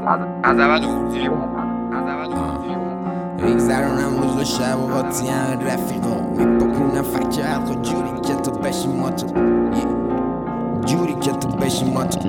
میگذرونم روز و شب و قاطی همه رفیقا میپکنم فکر حلقا جوری که تو بشی ما تو جوری که تو بشی ما تو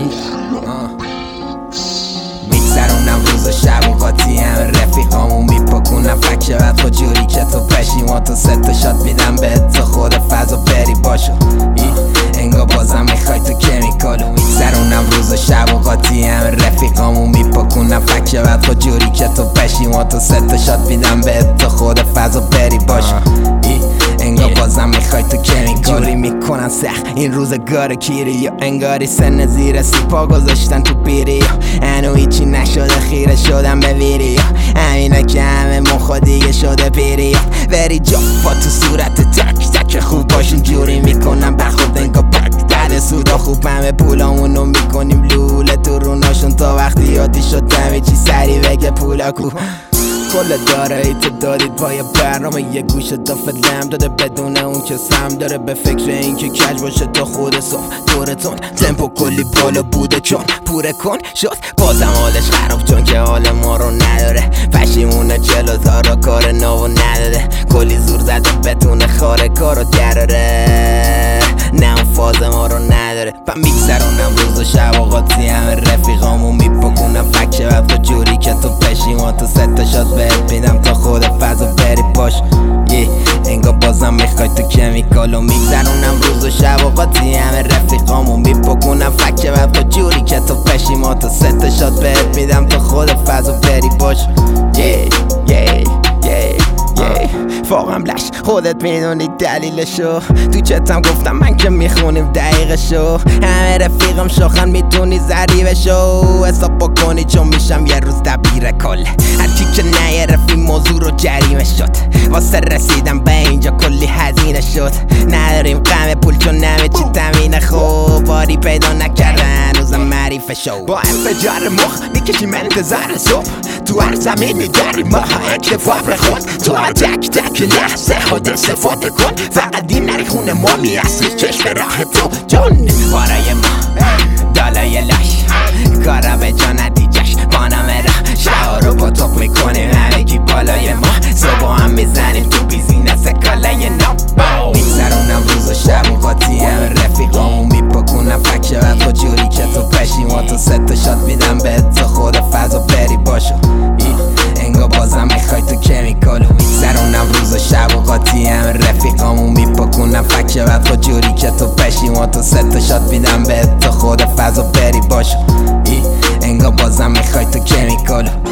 میگذرونم روز و شب و قاطی همه رفیقامو میپکنم فکر حلقا جوری که تو بشی ما تو ست شات میدم بهت تو خود فضا بری باشو انگار بازم میخوای تو کمیکالو میگذرونم روز و شب و قاطی همه رفیقامو میپکنم فکر حلقا جوری که تو بشی ما تو ست شات میدم بهت تو خود فضا بری باشو انگار بازم میخوای تو کمیکالو جوری میکنن سخت این روزگار کیری یا انگاری سن زیر سیپا گذاشتن تو پیری یا هنو هیچی نشده خیره شدم به ویری همینا که همه مخوا دیگه شده پیری یا وری جافا تو صورت تک تک خوب باشین جوری میکنم برخورد انگار پک در سودا خوب همه پولامونو میکنیم لوله تو روناشون تا وقتی آتی شد همه چی سری بگه پولا کو کل دارایی تو دادید پای برنامه یه گوشه تا فدلم داده بدون اون که سم داره به فکر این که کج باشه تا خود صبح دورتون تمپو کلی بالا بوده چون پوره کن شد بازم حالش خراب چون که حال ما رو نداره پشیمونه جلو دارا کار نو نداده کلی زور زده بتونه خاره کارو دراره نه اون فاز ما رو نداره و میگذرونم روز و شب و قاطی همه رفیقامو میپکنم فکر حلقا جوری که تو پشیما تو ست شات بهت میدم تا خود فضا بری باش انگار بازم میخوای تو کمیکالو میگذرونم روز و شب و قاطی همه رفیقامو میپکنم فکر حلقا جوری که تو پشیما تو ست شات بهت میدم تا خود فضا بری باش فاقم لش خودت میدونی دلیلشو تو چتم گفتم من که میخونیم دقیقشو همه رفیقم شاخن میتونی ضریبشو حساب بکنی چون میشم یه روز دبیر کل هرچی که نیه رفی موضوع رو جریمه شد واسه رسیدم به اینجا کلی هزینه شد نداریم غم پول چون همه چی تمینه خوب باری پیدا نکردن هنوزم معریفه شو با انفجار مخ میکشیم انتظار صبح تو هر زمینی داریم ما اکتفا به خود تو تک تک لحظه خود استفاده کن فقط این نری خونه ما میاسی چشم راه تو جون بارای ما دالای لش کارا به جا نتیجش بانامه را شعار رو با توق میکنیم همگی بالای ما صبح هم میزنیم تو بیزینس کالای نام میگذرونم روز و شب و قاطی همه رفیقامو میپکنم فکر حلقا جوری که تو پشیما تو ست شات میدم بهت تا خود فضا بری باشو انگار بازم میخوای تو کمیکالو میگذرونم روز و شب و قاطی همه رفیقامو میپکنم فکر حلقا جوری که تو پشیما تو ست شات میدم بهت تا خود فضا بری باشو انگار بازم میخوای تو کمیکالو